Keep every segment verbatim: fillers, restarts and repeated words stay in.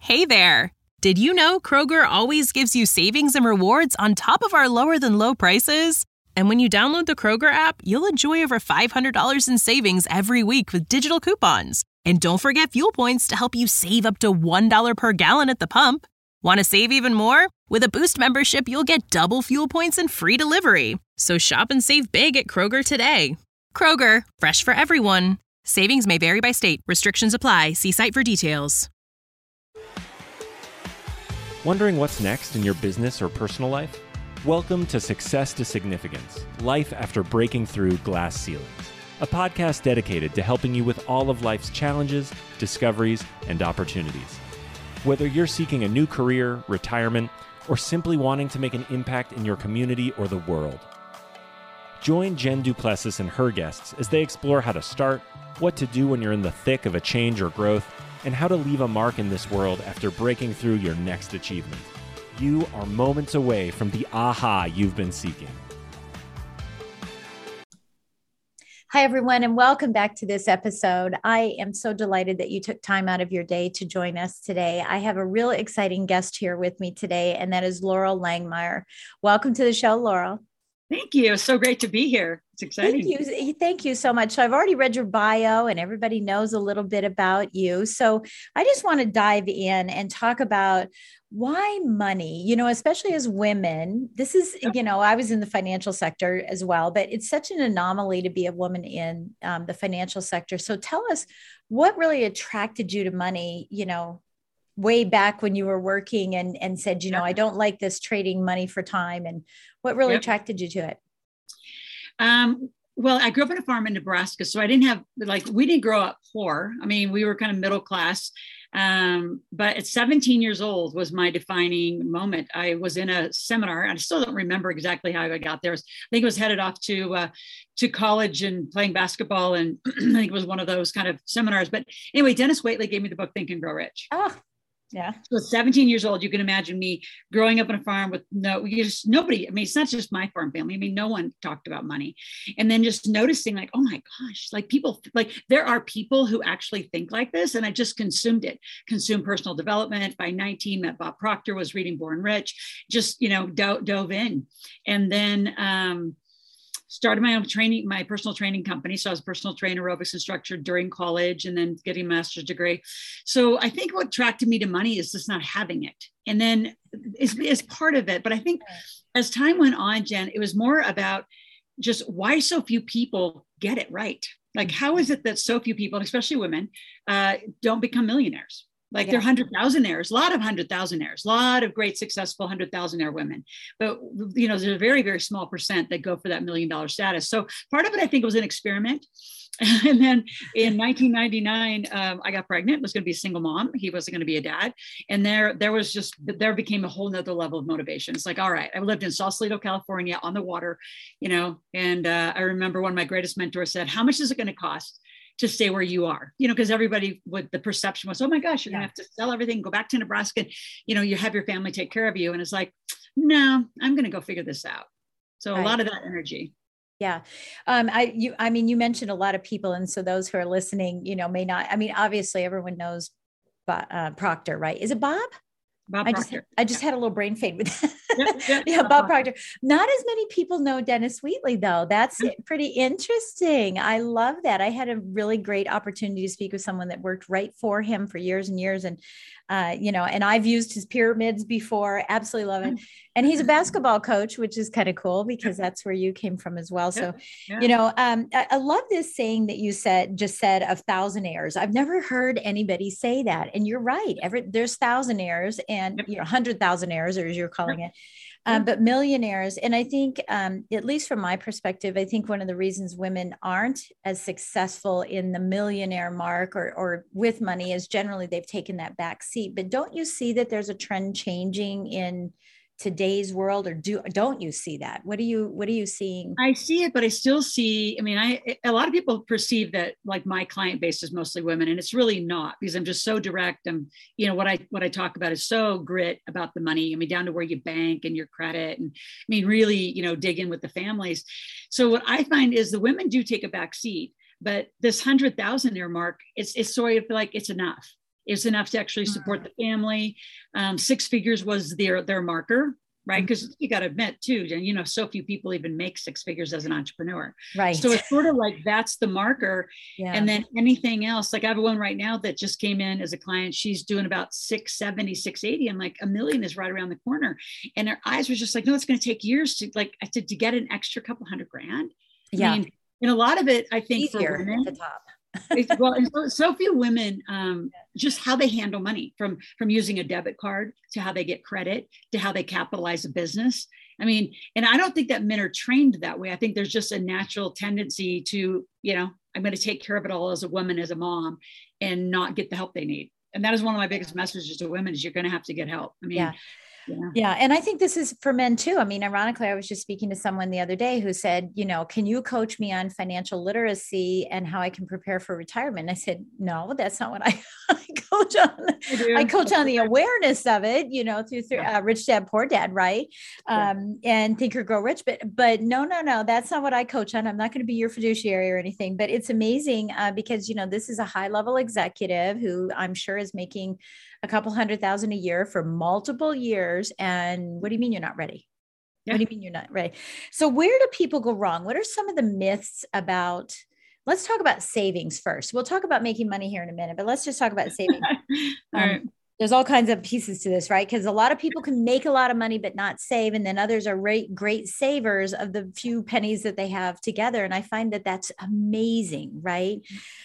Hey there! Did you know Kroger always gives you savings and rewards on top of our lower than low prices? And when you download the Kroger app, you'll enjoy over five hundred dollars in savings every week with digital coupons. And don't forget fuel points to help you save up to one dollar per gallon at the pump. Want to save even more? With a Boost membership, you'll get double fuel points and free delivery. So shop and save big at Kroger today. Kroger, fresh for everyone. Savings may vary by state. Restrictions apply. See site for details. Wondering what's next in your business or personal life? Welcome to Success to Significance, Life After Breaking Through Glass Ceilings, a podcast dedicated to helping you with all of life's challenges, discoveries, and opportunities. Whether you're seeking a new career, retirement, or simply wanting to make an impact in your community or the world. Join Jen Duplessis and her guests as they explore how to start, what to do when you're in the thick of a change or growth, and how to leave a mark in this world after breaking through your next achievement. You are moments away from the aha you've been seeking. Hi, everyone, and welcome back to this episode. I am so delighted that you took time out of your day to join us today. I have a real exciting guest here with me today, and that is Laurel Langmeyer. Welcome to the show, Laurel. Thank you. It's so great to be here. It's exciting. Thank you. Thank you so much. So I've already read your bio and everybody knows a little bit about you. So I just want to dive in and talk about why money, you know, especially as women. This is, you know, I was in the financial sector as well, but it's such an anomaly to be a woman in um, the financial sector. So tell us what really attracted you to money, you know, way back when you were working and, and said, you know, I don't like this trading money for time. And what really yep. attracted you to it? Um, well, I grew up on a farm in Nebraska, so I didn't have, like, we didn't grow up poor. I mean, we were kind of middle class. Um, but at seventeen years old was my defining moment. I was in a seminar, and I still don't remember exactly how I got there. I think it was headed off to, uh, to college and playing basketball. And I think it was one of those kind of seminars. But anyway, Dennis Waitley gave me the book, Think and Grow Rich. Oh. Yeah. So seventeen years old, you can imagine me growing up on a farm with no, you just nobody. I mean, it's not just my farm family. I mean, no one talked about money. And then just noticing like, oh my gosh, like people, like there are people who actually think like this. And I just consumed it, consumed personal development. By nineteen, met Bob Proctor, was reading Born Rich, just, you know, do- dove in. And then, um, started my own training, my personal training company. So I was a personal trainer, aerobics instructor during college and then getting a master's degree. So I think what attracted me to money is just not having it. And then it's, it's part of it. But I think as time went on, Jen, it was more about just why so few people get it right. Like, how is it that so few people, especially women, uh, don't become millionaires? Like yeah. they're hundred thousandaires, a lot of hundred thousandaires, a lot of great, successful hundred thousandaire women. But, you know, there's a very, very small percent that go for that million dollar status. So part of it, I think, was an experiment. And then in nineteen ninety-nine, um, I got pregnant, was going to be a single mom. He wasn't going to be a dad. And there, there was just, there became a whole nother level of motivation. It's like, all right, I lived in Sausalito, California on the water, you know, and uh, I remember one of my greatest mentors said, how much is it going to cost to stay where you are, you know, because everybody would, the perception was, oh my gosh, you're yeah. gonna have to sell everything, go back to Nebraska, you know, you have your family take care of you. And it's like, no, I'm going to go figure this out. So right. a lot of that energy. Yeah. Um, I, you, I mean, you mentioned a lot of people. And so those who are listening, you know, may not, I mean, obviously everyone knows uh, Proctor, right? Is it Bob? Bob I Proctor. just, I just had a little brain fade with that. Yep, yep. Yeah, Bob Proctor. Not as many people know Dennis Waitley, though. That's pretty interesting. I love that. I had a really great opportunity to speak with someone that worked right for him for years and years. And, uh, you know, and I've used his pyramids before. Absolutely love it. And he's a basketball coach, which is kind of cool because that's where you came from as well. So, yeah. you know, um, I, I love this saying that you said, just said of thousandaires. I've never heard anybody say that. And you're right. Every, there's thousandaires and, you know, hundred thousandaires, or as you're calling it. Um, but millionaires. And I think, um, at least from my perspective, I think one of the reasons women aren't as successful in the millionaire mark or, or with money is generally they've taken that back seat. But don't you see that there's a trend changing in today's world, or do, don't you see that? What do you, what are you seeing? I see it, but I still see, I mean, I, a lot of people perceive that like my client base is mostly women, and it's really not, because I'm just so direct. And, you know, what I, what I talk about is so grit about the money. I mean, down to where you bank and your credit, and I mean, really, you know, dig in with the families. So what I find is the women do take a back seat, but this hundred thousand there mark, it's, it's sort of like, it's enough. is enough to actually support the family. Um, six figures was their, their marker, right? Because mm-hmm. you got to admit too, you know, so few people even make six figures as an entrepreneur. Right. So it's sort of like, that's the marker. Yeah. And then anything else, like I have one right now that just came in as a client. She's doing about six seventy, six eighty. I'm like, a million is right around the corner. And her eyes were just like, no, it's going to take years to like, I said, to get an extra couple hundred grand. Yeah. I mean, and a lot of it, I think, easier for women, at the top. it's, well, and so, so few women, um, just how they handle money, from, from using a debit card to how they get credit to how they capitalize a business. I mean, and I don't think that men are trained that way. I think there's just a natural tendency to, you know, I'm going to take care of it all as a woman, as a mom, and not get the help they need. And that is one of my biggest messages to women, is you're going to have to get help. I mean, yeah. Yeah. yeah. And I think this is for men too. I mean, ironically, I was just speaking to someone the other day who said, you know, can you coach me on financial literacy and how I can prepare for retirement? And I said, no, that's not what I, I coach on. I, I coach on the awareness of it, you know, through, through uh, Rich Dad, Poor Dad, right? Um, yeah. And Think or Grow Rich. But, but no, no, no, that's not what I coach on. I'm not going to be your fiduciary or anything, but it's amazing uh, because, you know, this is a high level executive who I'm sure is making a couple hundred thousand a year for multiple years. And what do you mean you're not ready? Yeah. What do you mean you're not ready? So where do people go wrong? What are some of the myths about, let's talk about savings first. We'll talk about making money here in a minute, but let's just talk about saving. All um, right. There's all kinds of pieces to this, right? Because a lot of people can make a lot of money, but not save. And then others are great, great savers of the few pennies that they have together. And I find that that's amazing, right?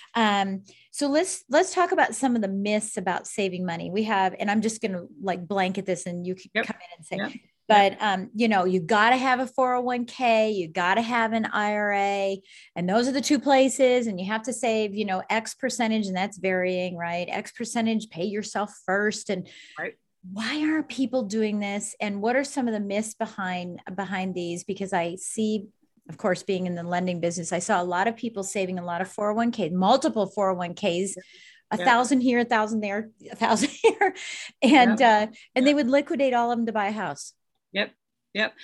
Um, so let's, let's talk about some of the myths about saving money. We have, and I'm just going to like blanket this and you can yep. come in and say, yep. but, um, you know, you got to have a four oh one k, you got to have an I R A, and those are the two places. And you have to save, you know, X percentage, and that's varying, right? X percentage, pay yourself first. And right. why are people doing this? And what are some of the myths behind, behind these? Because I see, of course, being in the lending business, I saw a lot of people saving a lot of four oh one k, multiple four oh one k's, a yeah. thousand here, a thousand there, a thousand here. And, yeah. uh, and yeah. they would liquidate all of them to buy a house. Yep. Yep.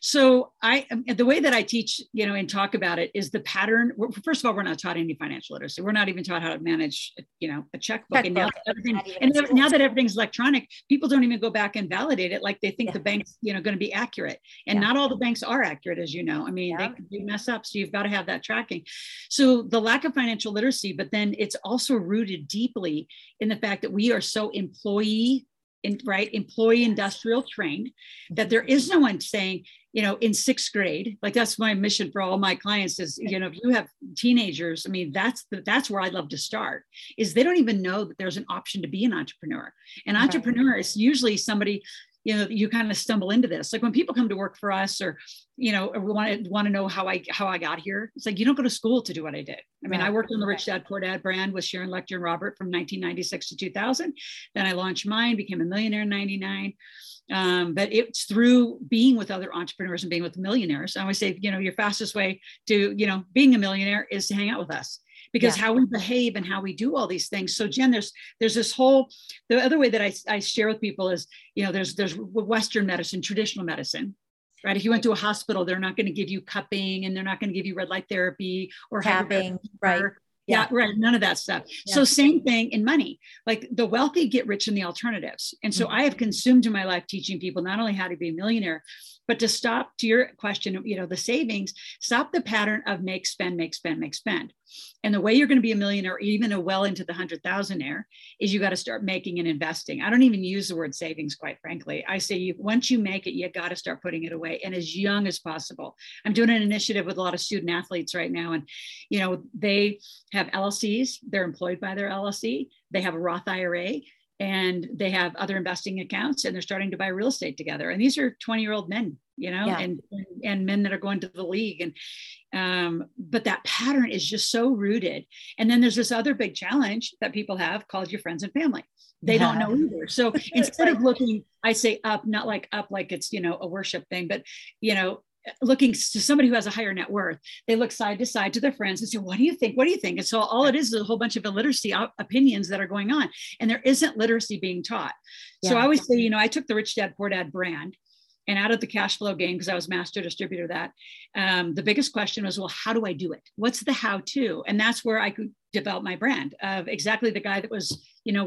So I, the way that I teach, you know, and talk about it is the pattern. First of all, we're not taught any financial literacy. We're not even taught how to manage, you know, a checkbook. checkbook. And now that everything, and now that everything's electronic, people don't even go back and validate it. Like they think yeah. the bank's, you know, going to be accurate, and yeah. not all the banks are accurate, as you know. I mean, yeah. they, they mess up. So you've got to have that tracking. So the lack of financial literacy, but then it's also rooted deeply in the fact that we are so employee In, right, employee industrial trained, that there is no one saying, you know, in sixth grade, like that's my mission for all my clients is, you know, if you have teenagers, I mean, that's the, that's where I'd love to start, is they don't even know that there's an option to be an entrepreneur. An right. entrepreneur is usually somebody, you know, you kind of stumble into this. Like when people come to work for us, or, you know, or we want to want to know how I how I got here. It's like, you don't go to school to do what I did. I mean, right. I worked on the Rich Dad Poor Dad brand with Sharon Lechter and Robert from nineteen ninety-six to two thousand. Then I launched mine, became a millionaire in ninety-nine. Um, but it's through being with other entrepreneurs and being with millionaires. I always say, you know, your fastest way to, you know, being a millionaire is to hang out with us. Because yeah. how we behave and how we do all these things. So Jen, there's there's this whole, the other way that I, I share with people is, you know, there's there's Western medicine, traditional medicine, right? If you went to a hospital, they're not going to give you cupping, and they're not going to give you red light therapy or tapping, right? Yeah, yeah, right. None of that stuff. Yeah. So same thing in money, like the wealthy get rich in the alternatives. And so mm-hmm. I have consumed in my life teaching people not only how to be a millionaire, but to stop, to your question, you know, the savings, stop the pattern of make, spend, make, spend, make, spend. And the way you're going to be a millionaire, even a well into the hundred thousandaire, is you got to start making and investing. I don't even use the word savings, quite frankly. I say you, once you make it, you got to start putting it away, and as young as possible. I'm doing an initiative with a lot of student athletes right now. And, you know, they have L L Cs, they're employed by their L L C, they have a Roth I R A, and they have other investing accounts, and they're starting to buy real estate together. And these are twenty year old men, you know, yeah. and, and, and men that are going to the league. And, um, but that pattern is just so rooted. And then there's this other big challenge that people have called your friends and family. They yeah. don't know either. So instead of looking, I say up, not like up, like it's, you know, a worship thing, but, you know, looking to somebody who has a higher net worth, they look side to side to their friends and say, what do you think? What do you think? And so all it is is a whole bunch of illiteracy op- opinions that are going on, and there isn't literacy being taught. Yeah. So I always say, you know, I took the Rich Dad Poor Dad brand, and out of the cash flow game, because I was master distributor of that, um, the biggest question was, well, how do I do it? What's the how to? And that's where I could develop my brand of exactly the guy that was, you know, with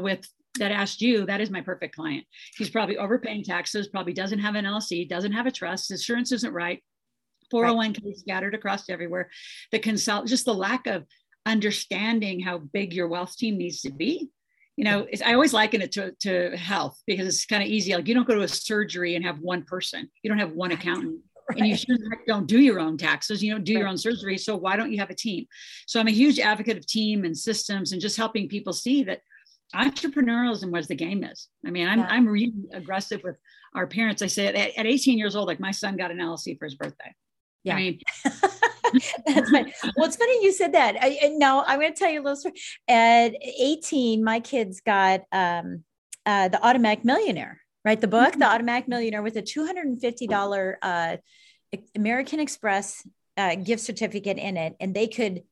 that asked you, that is my perfect client. He's probably overpaying taxes, probably doesn't have an L L C, doesn't have a trust, his insurance isn't right, four oh one k scattered across everywhere. The consult, just the lack of understanding how big your wealth team needs to be. You know, it's, I always liken it to, to health because it's kind of easy. Like you don't go to a surgery and have one person. You don't have one accountant. Right. And you sure don't do your own taxes. You don't do right. your own surgery. So why don't you have a team? So I'm a huge advocate of team and systems and just helping people see that entrepreneurialism was the game is. I mean, I'm yeah. I'm really aggressive with our parents. I say at, at eighteen years old, like my son got an L L C for his birthday. Yeah. I mean, that's funny. Well, it's funny you said that. I, and now I'm going to tell you a little story. At eighteen, my kids got um, uh, the Automatic Millionaire, right? The book, The Automatic Millionaire, with a two hundred fifty dollars uh, American Express uh, gift certificate in it. And they could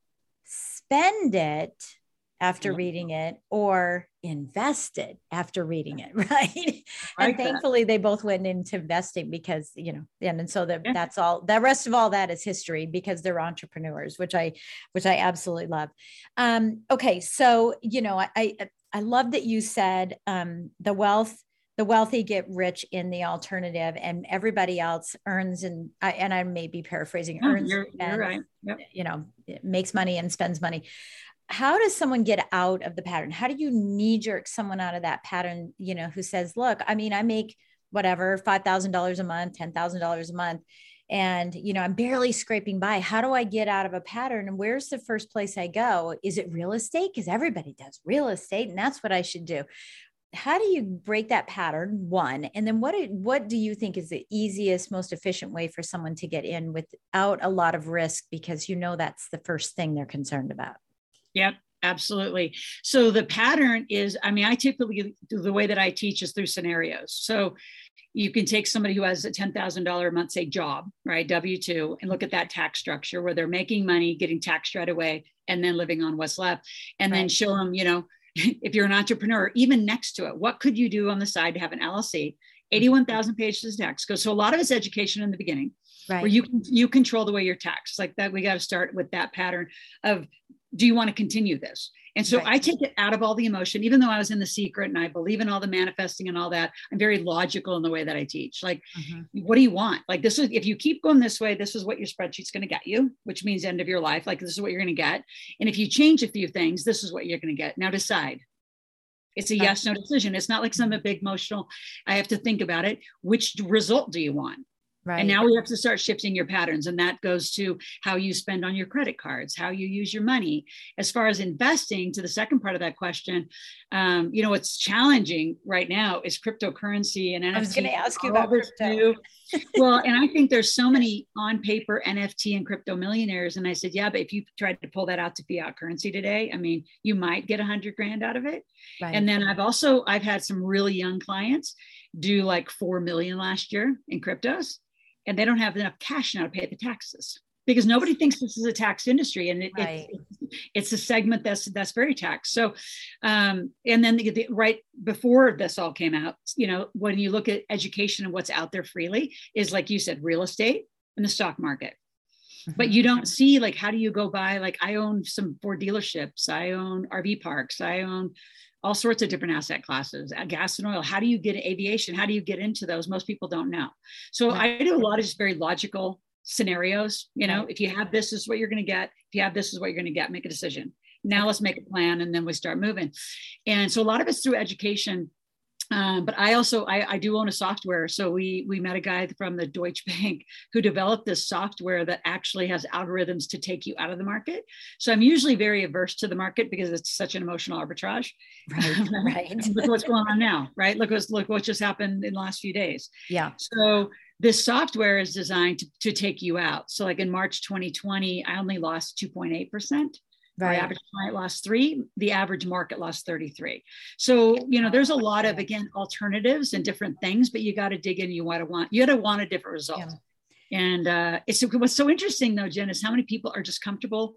spend it after reading it or invest it after reading it. Right. Like and thankfully that. They both went into investing because, you know, and, and so the, yeah. that's all, the rest of all that is history because they're entrepreneurs, which I, which I absolutely love. Um, okay. So, you know, I, I, I love that you said um, the wealth, the wealthy get rich in the alternative and everybody else earns and I, and I may be paraphrasing, oh, earns, you're, and, you're right. Yep. you know, makes money and spends money. How does someone get out of the pattern? How do you knee jerk someone out of that pattern, you know, who says, look, I mean, I make whatever, five thousand dollars a month, ten thousand dollars a month, and, you know, I'm barely scraping by. How do I get out of a pattern? And where's the first place I go? Is it real estate? Because everybody does real estate and that's what I should do. How do you break that pattern? One, and then what, what do you think is the easiest, most efficient way for someone to get in without a lot of risk? Because, you know, that's the first thing they're concerned about. Yep, absolutely. So the pattern is, I mean, I typically do the way that I teach is through scenarios. So you can take somebody who has a ten thousand dollars a month, say job, right? W two, and look at that tax structure where they're making money, getting taxed right away, and then living on what's left. And right. then show them, you know, if you're an entrepreneur, even next to it, what could you do on the side to have an L L C? eighty-one thousand pages of tax code. So a lot of it's education in the beginning, right. where you can, you control the way you're taxed. Like that, we got to start with that pattern of, do you want to continue this? And so right. I take it out of all the emotion, even though I was in The Secret and I believe in all the manifesting and all that. I'm very logical in the way that I teach. Like, mm-hmm. what do you want? Like this is, if you keep going this way, this is what your spreadsheet's going to get you, which means end of your life. Like this is what you're going to get. And if you change a few things, this is what you're going to get. Now decide. It's a yes, no decision. It's not like some big emotional, I have to think about it. Which result do you want? Right. And now we have to start shifting your patterns. And that goes to how you spend on your credit cards, how you use your money. As far as investing, to the second part of that question, um, you know, what's challenging right now is cryptocurrency and N F T. I was going to ask you about crypto. Well, and I think there's so many on paper N F T and crypto millionaires. And I said, yeah, but if you tried to pull that out to fiat currency today, I mean, you might get a hundred grand out of it. Right. And then I've also, I've had some really young clients do like four million last year in cryptos. And they don't have enough cash now to pay the taxes because nobody thinks this is a tax industry. And it, right. it, it's a segment that's that's very taxed. So, um, and then the, the, right before this all came out, you know, when you look at education and what's out there freely is, like you said, real estate and the stock market. Mm-hmm. But you don't see, like, how do you go buy? Like, I own some Ford dealerships. I own R V parks. I own all sorts of different asset classes, gas and oil. How do you get aviation? How do you get into those? Most people don't know. So right. I do a lot of just very logical scenarios. You know, right. if you have this, this is what you're going to get. If you have this, this is what you're going to get. Make a decision. Now let's make a plan, and then we start moving. And so a lot of it's through education. Um, but I also, I, I do own a software. So we, we met a guy from the Deutsche Bank who developed this software that actually has algorithms to take you out of the market. So I'm usually very averse to the market because it's such an emotional arbitrage. Right, right. Look what's going on now, right? Look what's, look what just happened in the last few days. Yeah. So this software is designed to, to take you out. So like in March twenty twenty, I only lost two point eight percent. Right. Our average client lost three, the average market lost thirty-three. So, you know, there's a lot of, again, alternatives and different things, but you got to dig in. You want to want, you got to want a different result. Yeah. And uh, it's what's so interesting though, Jen, is how many people are just comfortable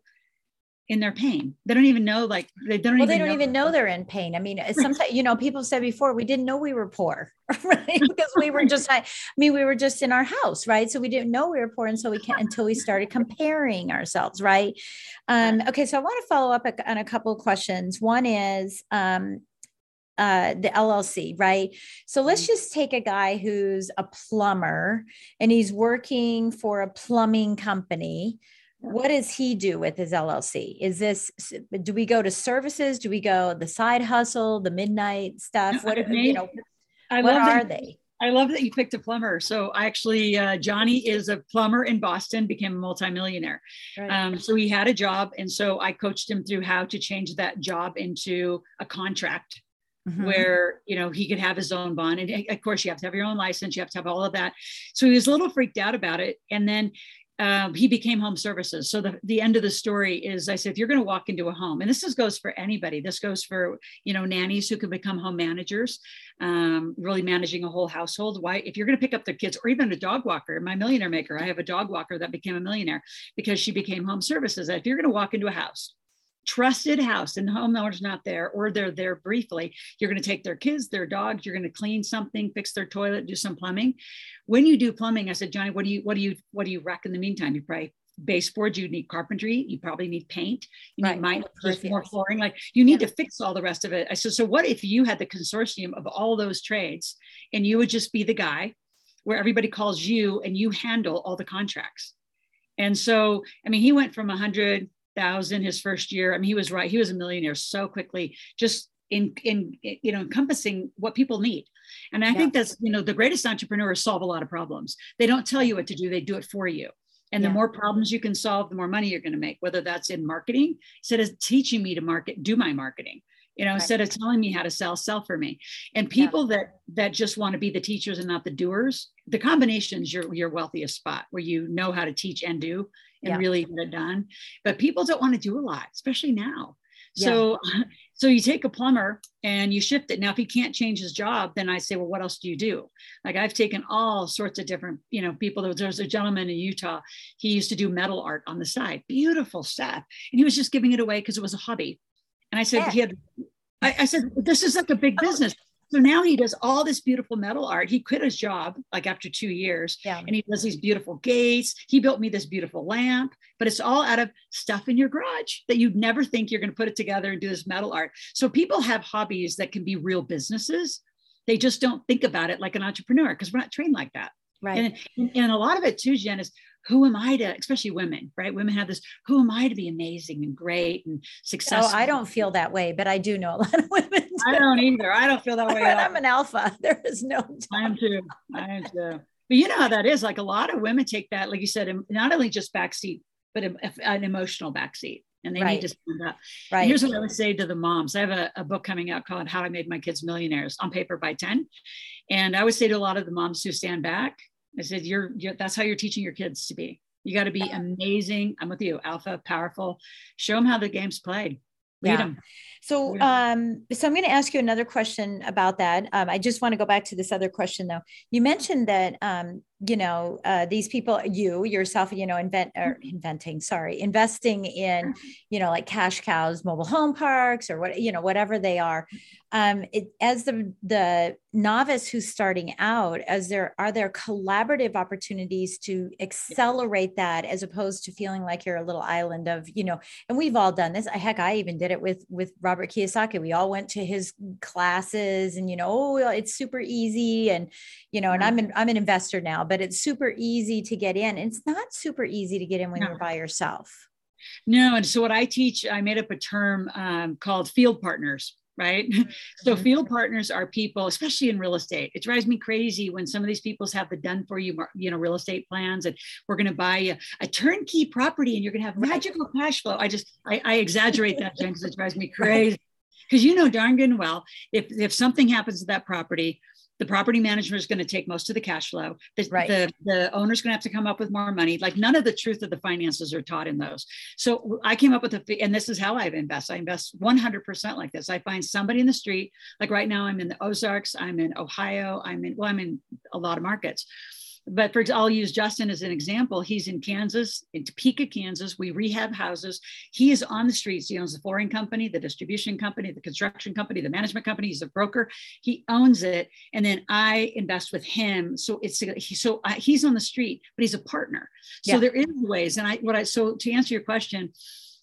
in their pain. They don't even know, like they don't well, even they don't know. even know they're in pain. I mean, sometimes, you know, people said before, we didn't know we were poor, right? Because we were just, I mean, we were just in our house, right? So we didn't know we were poor. And so we can't, until we started comparing ourselves. Right. Um, okay. So I want to follow up on a couple of questions. One is, um, uh, the L L C, right? So let's just take a guy who's a plumber and he's working for a plumbing company. What does he do with his L L C? Is this, do we go to services? Do we go the side hustle, the midnight stuff? What, you know, I what love are that, they? I love that you picked a plumber. So I actually, uh, Johnny is a plumber in Boston, became a multimillionaire. Right. Um, so he had a job. And so I coached him through how to change that job into a contract. Mm-hmm. Where, you know, he could have his own bond. And of course, you have to have your own license. You have to have all of that. So he was a little freaked out about it. And then um, he became home services. So the, the end of the story is, I said, if you're going to walk into a home, and this is, goes for anybody, this goes for, you know, nannies who can become home managers, um, really managing a whole household. Why, if you're going to pick up their kids, or even a dog walker, my millionaire maker, I have a dog walker that became a millionaire because she became home services. If you're going to walk into a house, trusted house, and the homeowner's not there, or they're there briefly, you're going to take their kids, their dogs, you're going to clean something, fix their toilet, do some plumbing. When you do plumbing, I said, Johnny, what do you, what do you, what do you wreck in the meantime? You probably baseboards, you need carpentry, you probably need paint, you right. need mine, just more flooring, like you need yeah. to fix all the rest of it. I said, so what if you had the consortium of all those trades and you would just be the guy where everybody calls you and you handle all the contracts? And so, I mean, he went from a hundred thousand his first year. I mean, he was right. He was a millionaire so quickly, just in, in, you know, encompassing what people need. And I yeah. think that's, you know, the greatest entrepreneurs solve a lot of problems. They don't tell you what to do. They do it for you. And yeah. the more problems you can solve, the more money you're going to make, whether that's in marketing, instead of teaching me to market, do my marketing. You know, right. instead of telling me how to sell, sell for me. And people yeah. that that just want to be the teachers and not the doers, the combination's your your wealthiest spot, where you know how to teach and do and yeah. really get it done. But people don't want to do a lot, especially now. Yeah. So, so you take a plumber and you shift it. Now, if he can't change his job, then I say, well, what else do you do? Like I've taken all sorts of different, you know, people. There was a gentleman in Utah. He used to do metal art on the side, beautiful stuff. And he was just giving it away because it was a hobby. And I said, yeah. he had, I, I said, this is like a big business. So now he does all this beautiful metal art. He quit his job like after two years yeah. and he does these beautiful gates. He built me this beautiful lamp, but it's all out of stuff in your garage that you'd never think you're going to put it together and do this metal art. So people have hobbies that can be real businesses. They just don't think about it like an entrepreneur because we're not trained like that. Right. And, and a lot of it too, Jen, is who am I to, especially women, right? Women have this, who am I to be amazing and great and successful? Oh, I don't feel that way, but I do know a lot of women. Do. I don't either. I don't feel that way. I'm an alpha. There is no doubt. I am too. I am too. But you know how that is. Like a lot of women take that, like you said, not only just backseat, but a, an emotional backseat. And they right. need to stand up. Right. And here's what I would say to the moms. I have a, a book coming out called How I Made My Kids Millionaires, on paper by ten. And I would say to a lot of the moms who stand back, I said, you're, you're that's how you're teaching your kids to be. You got to be amazing. I'm with you, alpha, powerful. Show them how the game's played. Lead yeah. them. So, um, so I'm going to ask you another question about that. Um, I just want to go back to this other question though. You mentioned that, um, you know, uh, these people, you yourself, you know, invent or inventing, sorry, investing in, you know, like cash cows, mobile home parks or what, you know, whatever they are. Um, it, as the, the novice who's starting out, as there, are there collaborative opportunities to accelerate that as opposed to feeling like you're a little island of, you know, and we've all done this. Heck, I even did it with, with Robert Kiyosaki. We all went to his classes and, you know, oh, it's super easy. And, you know, and I'm an, I'm an investor now, but it's super easy to get in. And it's not super easy to get in when no. you're by yourself. No. And so what I teach, I made up a term um, called field partners. Right. Mm-hmm. So field partners are people, especially in real estate. It drives me crazy when some of these people have the done for you, you know, real estate plans, and we're going to buy a, a turnkey property and you're going to have magical cash flow. I just, I, I exaggerate that, Jen, because it drives me crazy. Because you know darn good and well, if, if something happens to that property, the property manager is going to take most of the cash flow. The, right. the, the owner's going to have to come up with more money. Like none of the truth of the finances are taught in those. So I came up with a, and this is how I invest. I invest one hundred percent like this. I find somebody in the street. Like right now I'm in the Ozarks, I'm in Ohio, I'm in, well, I'm in a lot of markets. But for example, I'll use Justin as an example. He's in Kansas, in Topeka, Kansas. We rehab houses. He is on the streets. He owns the flooring company, the distribution company, the construction company, the management company. He's a broker. He owns it. And then I invest with him. So it's so I, he's on the street, but he's a partner. So yeah. there is ways. And I what I so to answer your question,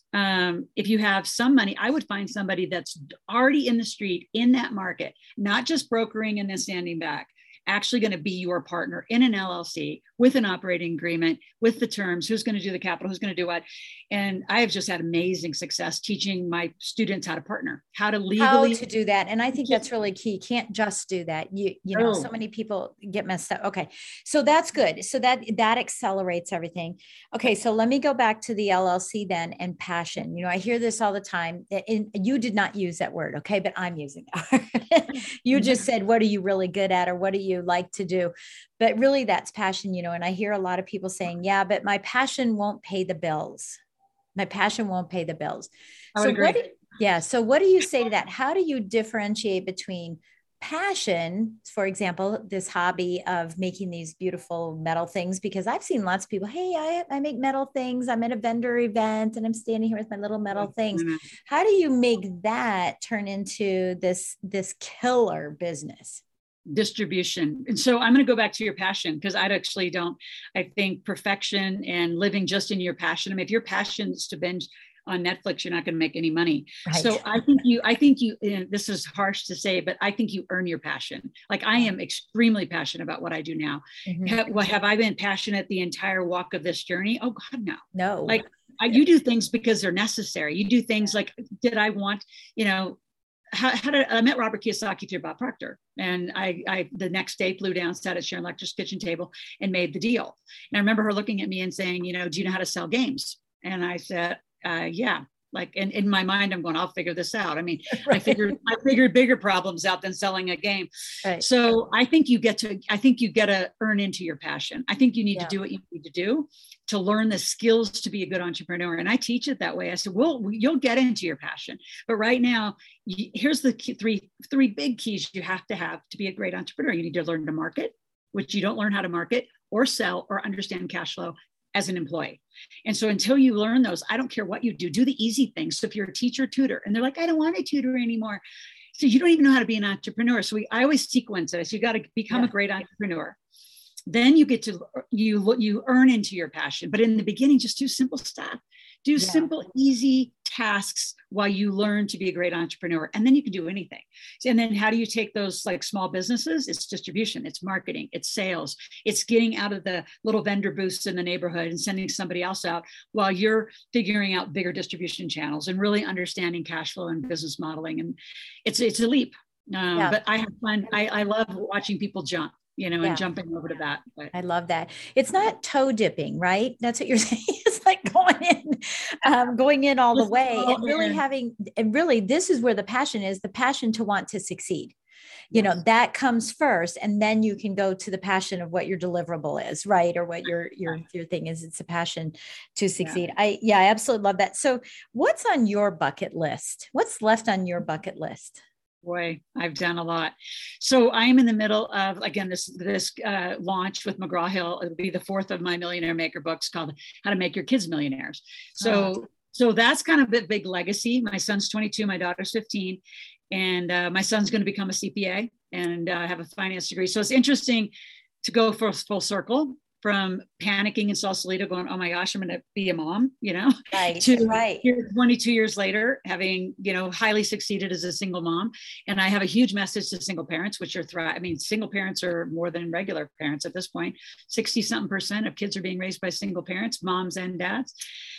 um, if you have some money, I would find somebody that's already in the street in that market, not just brokering and then standing back, actually going to be your partner in an L L C with an operating agreement, with the terms, who's going to do the capital, who's going to do what. And I have just had amazing success teaching my students how to partner, how to legally how to do that. And I think that's really key. You can't just do that. You, you know, oh. so many people get messed up. Okay. So that's good. So that, that accelerates everything. Okay. So let me go back to the L L C then and passion. You know, I hear this all the time, and you did not use that word. Okay. But I'm using it. You just said, what are you really good at? Or what do you like to do? But really that's passion, you know, and I hear a lot of people saying, yeah, but my passion won't pay the bills. My passion won't pay the bills. I would so agree. What do, yeah. So what do you say to that? How do you differentiate between passion, for example, this hobby of making these beautiful metal things? Because I've seen lots of people, hey, I, I make metal things. I'm at a vendor event and I'm standing here with my little metal things. Mm-hmm. How do you make that turn into this, this killer business? Distribution. And so I'm going to go back to your passion, because I actually don't, I think perfection and living just in your passion. I mean, if your passion is to binge on Netflix, you're not going to make any money. Right. So I think you, I think you, and this is harsh to say, but I think you earn your passion. Like I am extremely passionate about what I do now. Mm-hmm. Have, what, have I been passionate the entire walk of this journey? Oh God, no. No. Like I, you do things because they're necessary. You do things like, did I want, you know, How, how did I met Robert Kiyosaki through Bob Proctor, and I, I the next day flew down, sat at Sharon Lecter's kitchen table, and made the deal. And I remember her looking at me and saying, "You know, do you know how to sell games?" And I said, uh, "Yeah." Like, and in my mind, I'm going, "I'll figure this out." I mean, right. I figured I figured bigger problems out than selling a game. Right. So I think you get to, I think you get to earn into your passion. I think you need yeah. to do what you need to do to learn the skills to be a good entrepreneur. And I teach it that way. I said, well, you'll get into your passion. But right now, here's the key, three, three big keys you have to have to be a great entrepreneur. You need to learn to market, which you don't learn how to market or sell or understand cash flow as an employee. And so until you learn those, I don't care what you do, do the easy things. So if you're a teacher, tutor, and they're like, I don't want to tutor anymore. So you don't even know how to be an entrepreneur. So we, I always sequence it. So you got to become yeah. a great entrepreneur. Then you get to, you, you earn into your passion. But in the beginning, just do simple stuff. Do yeah. simple, easy tasks while you learn to be a great entrepreneur. And then you can do anything. And then how do you take those like small businesses? It's distribution, it's marketing, it's sales, it's getting out of the little vendor booths in the neighborhood and sending somebody else out while you're figuring out bigger distribution channels and really understanding cash flow and business modeling. And it's, it's a leap. Um, yeah. But I have fun. I, I love watching people jump. You know, and yeah. jumping over to that. But. I love that. It's not toe dipping, right? That's what you're saying. It's like going in, um, going in all the way and really having, and really, this is where the passion is, the passion to want to succeed. You know, that comes first, and then you can go to the passion of what your deliverable is, right? Or what your, your, your thing is. It's a passion to succeed. Yeah. I, yeah, I absolutely love that. So what's on your bucket list? What's left on your bucket list? Boy, I've done a lot. So I'm in the middle of, again, this this uh, launch with McGraw-Hill. It'll be the fourth of my Millionaire Maker books called How to Make Your Kids Millionaires. So, oh. so that's kind of a big legacy. My son's twenty-two, my daughter's fifteen, and uh, my son's going to become a C P A and uh, have a finance degree. So it's interesting to go for full circle from panicking in Sausalito going, oh my gosh, I'm going to be a mom, you know, right, to right. twenty-two years later, having, you know, highly succeeded as a single mom. And I have a huge message to single parents, which are thrive. I mean, single parents are more than regular parents at this point. sixty something percent of kids are being raised by single parents, moms and dads.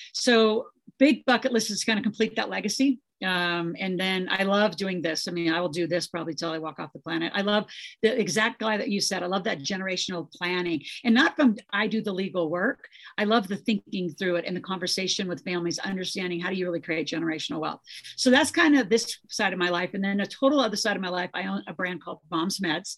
So big bucket list is going to complete that legacy. Um, and then I love doing this. I mean, I will do this probably till I walk off the planet. I love the exact guy that you said. I love that generational planning, and not from I do the legal work. I love the thinking through it and the conversation with families, understanding how do you really create generational wealth. So that's kind of this side of my life. And then a total other side of my life, I own a brand called Mom's Meds.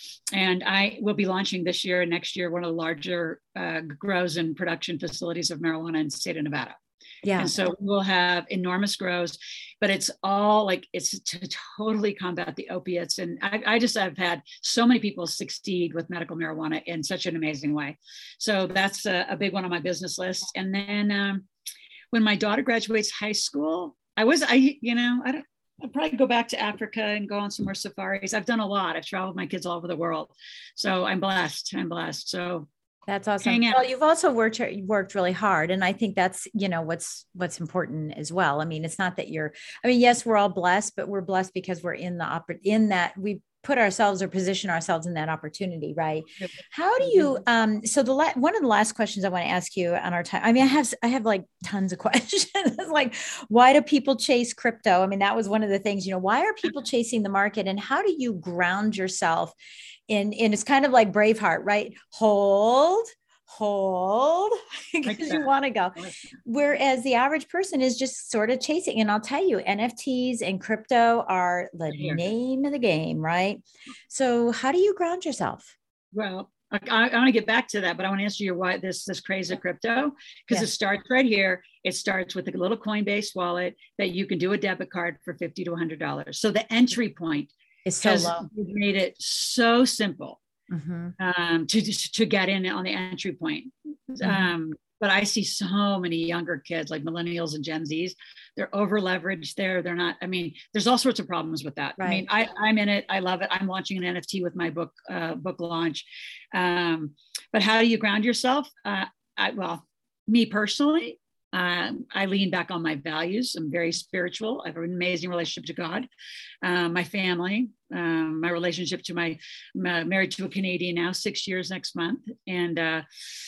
And I will be launching this year and next year one of the larger uh, grows and production facilities of marijuana in the state of Nevada. Yeah. And so we'll have enormous grows, but it's all like, it's to totally combat the opiates. And I, I just, I've had so many people succeed with medical marijuana in such an amazing way. So that's a, a big one on my business list. And then um, when my daughter graduates high school, I was, I, you know, I don't, I'd probably go back to Africa and go on some more safaris. I've done a lot. I've traveled with my kids all over the world. So I'm blessed. I'm blessed. So That's awesome. Hang out. Well, you've also worked worked really hard, and I think that's, you know, what's what's important as well. I mean, it's not that you're. I mean, yes, we're all blessed, but we're blessed because we're in the oppor- in that we put ourselves or position ourselves in that opportunity, right? How do you? Um. So the la- one of the last questions I want to ask you on our time. I mean, I have I have like tons of questions. It's like, why do people chase crypto? I mean, that was one of the things. You know, why are people chasing the market, and how do you ground yourself? In, in it's kind of like Braveheart, right? Hold, hold, because you want to go. Whereas the average person is just sort of chasing. And I'll tell you, N F Ts and crypto are the Here. name of the game, right? So how do you ground yourself? Well, I, I want to get back to that, but I want to answer your why this this craze of crypto, because Yeah. it starts right here. It starts with a little Coinbase wallet that you can do a debit card for fifty to one hundred dollars. So the entry point It's so has low. made it so simple Mm-hmm. um, to to get in on the entry point. Mm-hmm. Um, but I see so many younger kids, like millennials and Gen Zs, they're over leveraged there. They're not, I mean, there's all sorts of problems with that. Right. I mean, I, I'm in it. I love it. I'm launching an N F T with my book, uh, book launch. Um, but how do you ground yourself? Uh, I, well, me personally, um, I lean back on my values. I'm very spiritual. I have an amazing relationship to God, um, my family, um, my relationship to my, my married to a Canadian now, six years next month. And uh,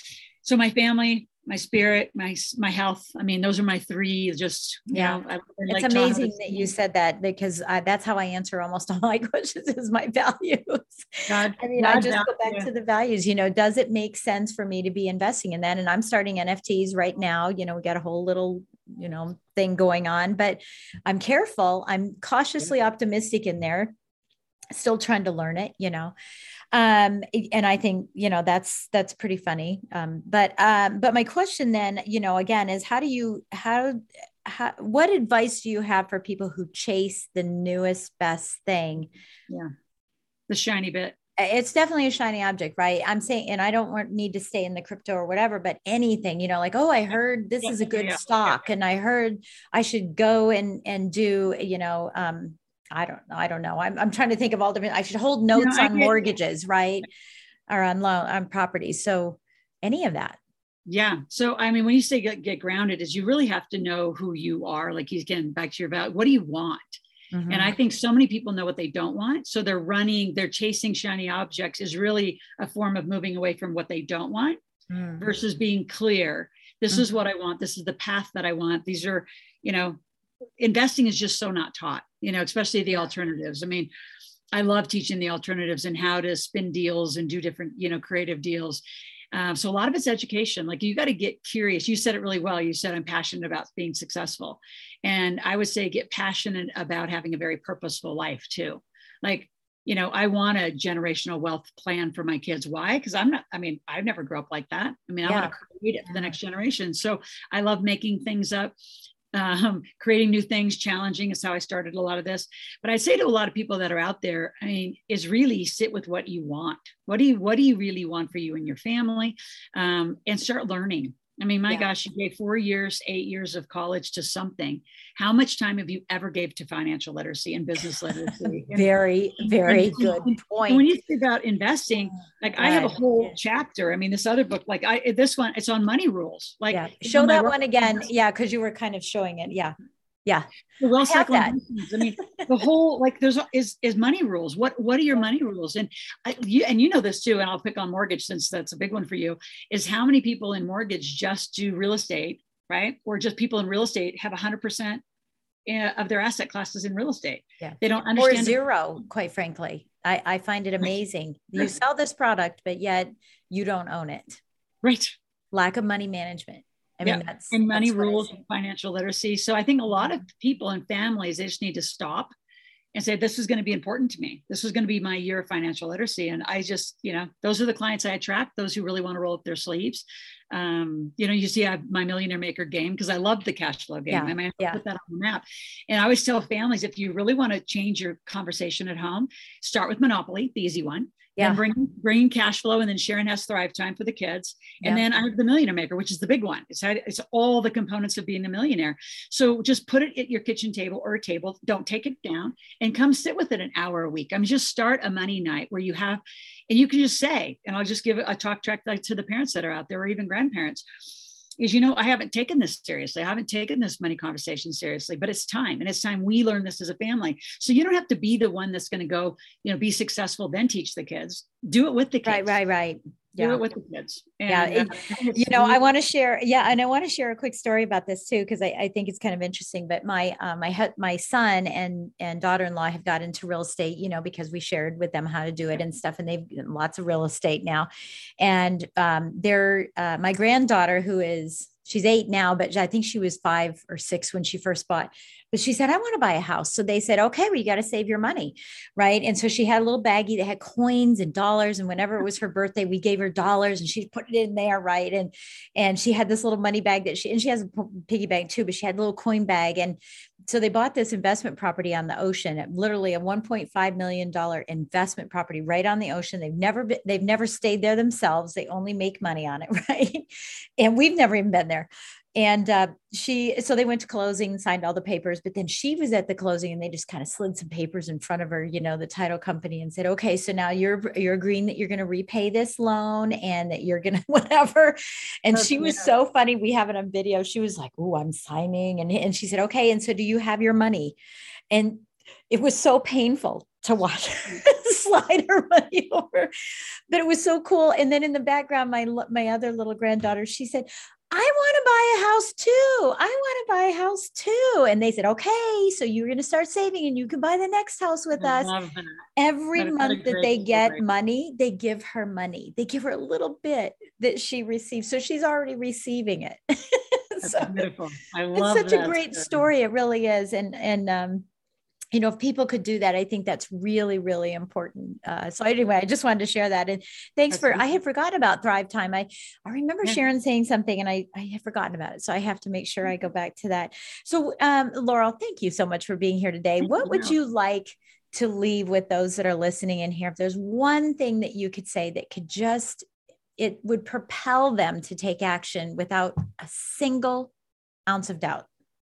so my family, my spirit, my my health. I mean, those are my three. Just you Yeah. know, I, I It's like amazing to- that you said that, because I, that's how I answer almost all my questions is my values. God, I mean, God I just go back value. to the values, you know, does it make sense for me to be investing in that? And I'm starting N F Ts right now. You know, we got a whole little, you know, thing going on, but I'm careful. I'm cautiously optimistic in there, still trying to learn it, you know. Um, and I think, you know, that's, that's pretty funny. Um, but, um, but my question then, you know, again, is how do you, how, how, what advice do you have for people who chase the newest, best thing? Yeah, the shiny bit. It's definitely a shiny object, right? I'm saying, and I don't want, need to stay in the crypto or whatever, but anything, you know, like, oh, I heard this Yeah, is a good yeah, stock, yeah. and I heard I should go and, and do, you know, um, I don't know. I don't know. I'm, I'm trying to think of all different, I should hold notes I on get- mortgages, right? Or on loan, on properties. So any of that. Yeah. So, I mean, when you say get, get grounded, is you really have to know who you are. Like he's getting back to your value. What do you want? Mhm. And I think so many people know what they don't want. So they're running, they're chasing shiny objects is really a form of moving away from what they don't want Mm. versus being clear. This Mhm. is what I want. This is the path that I want. These are, you know, investing is just so not taught, you know, especially the alternatives. I mean, I love teaching the alternatives and how to spin deals and do different, you know, creative deals. Um, so a lot of it's education. Like you got to get curious. You said it really well. You said, I'm passionate about being successful. And I would say get passionate about having a very purposeful life too. Like, you know, I want a generational wealth plan for my kids. Why? Because I'm not, I mean, I've never grew up like that. I mean, I Yeah. want to create it for the next generation. So I love making things up. Um, creating new things, challenging is how I started a lot of this. But I'd say to a lot of people that are out there, I mean, is really sit with what you want. What do you, what do you really want for you and your family? Um, and start learning. I mean, my Yeah. gosh, you gave four years, eight years of college to something. How much time have you ever gave to financial literacy and business literacy? And- Very, very and- good and point. when you think about investing, like I have a Right. whole chapter. I mean, this other book, like I, this one, it's on money rules. Like Yeah. it's Show on my that road- one again. Yeah. Cause you were kind of showing it. Yeah. Yeah. The wealth I have cycle that. investments. I mean, the whole like there's is is money rules. What what are your money rules? And I, you and you know this too. And I'll pick on mortgage since that's a big one for you. Is how many people in mortgage just do real estate, right? Or just people in real estate have a hundred percent of their asset classes in real estate. Yeah. They don't Or understand zero, quite frankly. I, I find it amazing. You sell this product, but yet you don't own it. Right. Lack of money management. I mean, Yeah. that's And money that's what I rules, see. financial literacy. So I think a lot of people and families, they just need to stop and say, this is going to be important to me. This is going to be my year of financial literacy. And I just, you know, those are the clients I attract, those who really want to roll up their sleeves. Um, you know, you see I have my Millionaire Maker game because I love the cash flow game. Yeah, I mean, I yeah. put that on the map. And I always tell families, if you really want to change your conversation at home, start with Monopoly, the easy one. Yeah. Then bring, bring cash flow, and then Sharon has Thrive Time for the kids. And Yeah. then I have the Millionaire Maker, which is the big one. It's, had, it's all the components of being a millionaire. So just put it at your kitchen table or a table. Don't take it down and come sit with it an hour a week. I mean, just start a money night where you have, And you can just say, and I'll just give a talk track like to the parents that are out there, or even grandparents, is, you know, I haven't taken this seriously. I haven't taken this money conversation seriously, but it's time. And it's time we learn this as a family. So you don't have to be the one that's going to go, you know, be successful, then teach the kids. Do it with the kids. Right, right, right. Do Yeah. it with the kids. And, yeah. It, uh, you know, I want to share. Yeah. And I want to share a quick story about this too, because I, I think it's kind of interesting, but my, uh, my, my son and, and daughter-in-law have got into real estate, you know, because we shared with them how to do it and stuff. And they've lots of real estate now. And um, they're, uh, my granddaughter, who is, she's eight now, but I think she was five or six when she first bought. But she said, I want to buy a house. So they said, okay, well, you got to save your money. Right. And so she had a little baggie that had coins and dollars. And whenever it was her birthday, we gave her dollars and she put it in there. Right. And, and she had this little money bag that she, and she has a piggy bank too, but she had a little coin bag. And so they bought this investment property on the ocean, literally a one point five million dollars investment property right on the ocean. They've never been, they've never stayed there themselves. They only make money on it. Right. And we've never even been there. And uh, she, so they went to closing, signed all the papers, but then she was at the closing and they just kind of slid some papers in front of her, you know, the title company, and said, okay, so now you're, you're agreeing that you're going to repay this loan and that you're going to whatever. And That's she was weird. so funny. We have it on video. She was like, oh, I'm signing. And, and she said, okay. And so do you have your money? And it was so painful to watch her slide her money over, but it was so cool. And then in the background, my, my other little granddaughter, she said, I want to buy a house too. I want to buy a house too. And they said, okay, so you're going to start saving and you can buy the next house with I us. love that. Every What a- what a month that great they get story. money, they give her money. They give her a little bit that she receives. So she's already receiving it. That's So beautiful. I it's love such a that great story. story. It really is. And, and, um, you know, if people could do that, I think that's really, really important. Uh, so anyway, I just wanted to share that. And thanks That's for, I beautiful. had forgotten about Thrive Time. I, I remember Yeah. Sharon saying something and I, I had forgotten about it. So I have to make sure I go back to that. So um, Laurel, thank you so much for being here today. Thank What you. would you like to leave with those that are listening in here? If there's one thing that you could say that could just, it would propel them to take action without a single ounce of doubt.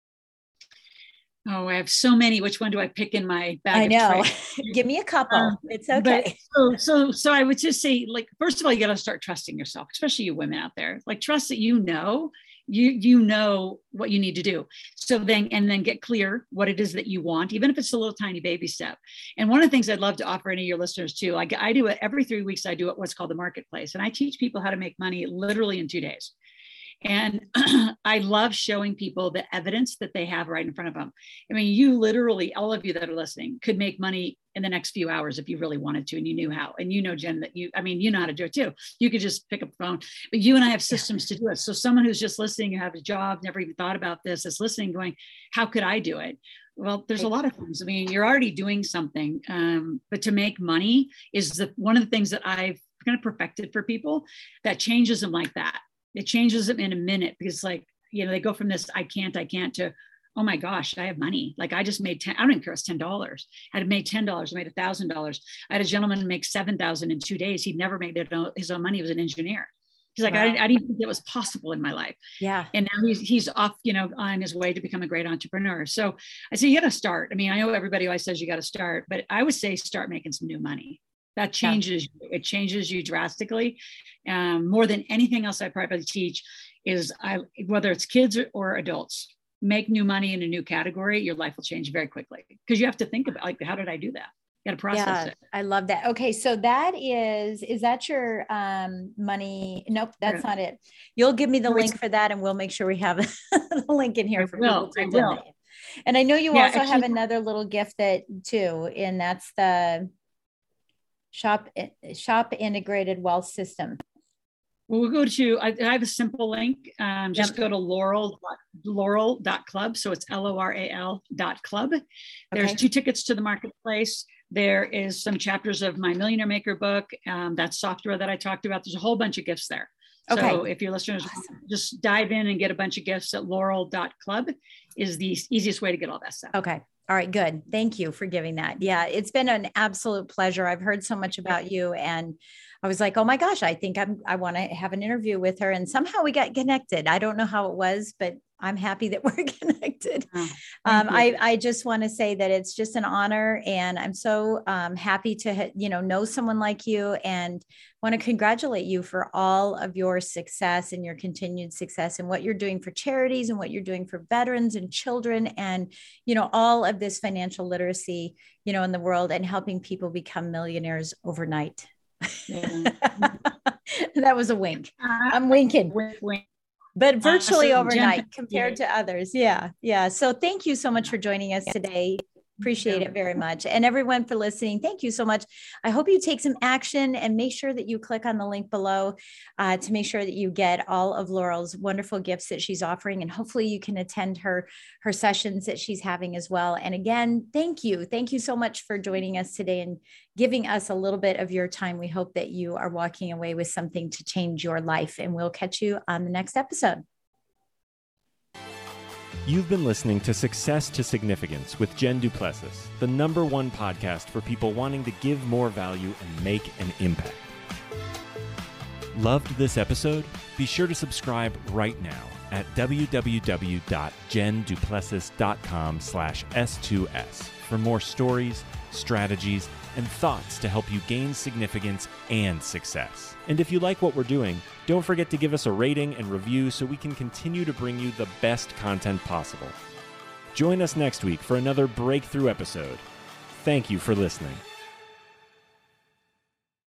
Oh, I have so many. Which one do I pick in my bag? I of know. tricks? Give me a couple. Um, It's But okay. so, so, so I would just say, like, first of all, you got to start trusting yourself, especially you women out there. Like, trust that you know, you you know what you need to do. So then, and then get clear what it is that you want, even if it's a little tiny baby step. And one of the things I'd love to offer any of your listeners too, like I do it every three weeks. I do it what's called the marketplace, and I teach people how to make money literally in two days. And I love showing people the evidence that they have right in front of them. I mean, you literally, all of you that are listening, could make money in the next few hours if you really wanted to and you knew how. And you know, Jen, that you, I mean, you know how to do it too. You could just pick up the phone, but you and I have systems to do it. So someone who's just listening, you have a job, never even thought about this, is listening, going, how could I do it? Well, there's a lot of things. I mean, you're already doing something, um, but to make money is the, one of the things that I've kind of perfected for people that changes them like that. It changes them in a minute because, like, you know, they go from this, I can't, I can't to, oh my gosh, I have money. Like I just made ten, I don't even care, it's ten dollars. I had made ten dollars, I made a thousand dollars. I had a gentleman make seven thousand in two days. He'd never made it, his own money. He was an engineer. He's like, Wow. I, didn't, I didn't think it was possible in my life. Yeah. And now he's, he's off, you know, on his way to become a great entrepreneur. So I say, you got to start. I mean, I know everybody always says you got to start, but I would say start making some new money. That changes, yeah. It changes you drastically. Um, more than anything else I probably teach is I, whether it's kids or, or adults, make new money in a new category, your life will change very quickly because you have to think about, like, how did I do that? You got to process Yeah, it. I love that. Okay. So that is, is that your um, money? Nope, that's Yeah. not it. You'll give me the No, link it's- for that and we'll make sure we have the link in here I for will, people to I will. donate. And I know you Yeah, also have actually- another little gift that too, and that's the shop, shop integrated wealth system. Well, we'll go to, I, I have a simple link. Um, just Yep. go to Laurel, Laurel dot club. So it's L O R A L dot club. There's Okay. two tickets to the marketplace. There is some chapters of my Millionaire Maker book. Um, that software that I talked about. There's a whole bunch of gifts there. So Okay. if your listeners Awesome. just dive in and get a bunch of gifts at Laurel dot club is the easiest way to get all that stuff. Okay. All right. Good. Thank you for giving that. Yeah. It's been an absolute pleasure. I've heard so much about you and I was like, oh my gosh, I think I'm, I want to have an interview with her. And somehow we got connected. I don't know how it was, but I'm happy that we're connected. Oh, um, I, I just want to say that it's just an honor, and I'm so um, happy to, ha- you know, know someone like you, and want to congratulate you for all of your success and your continued success and what you're doing for charities and what you're doing for veterans and children, and, you know, all of this financial literacy, you know, in the world, and helping people become millionaires overnight. Yeah. That was a wink. I'm winking. Wink, wink. But virtually uh, so overnight Jen, compared yeah. to others. Yeah. Yeah. So thank you so much for joining us today. Appreciate yeah. it very much. And everyone for listening, thank you so much. I hope you take some action and make sure that you click on the link below uh, to make sure that you get all of Laurel's wonderful gifts that she's offering. And hopefully you can attend her, her sessions that she's having as well. And again, thank you. Thank you so much for joining us today and giving us a little bit of your time. We hope that you are walking away with something to change your life, and we'll catch you on the next episode. You've been listening to Success to Significance with Jen Du Plessis, the number one podcast for people wanting to give more value and make an impact. Loved this episode? Be sure to subscribe right now at www.jenduplessis.com slash S2S for more stories, strategies, and thoughts to help you gain significance and success. And if you like what we're doing, don't forget to give us a rating and review so we can continue to bring you the best content possible. Join us next week for another breakthrough episode. Thank you for listening.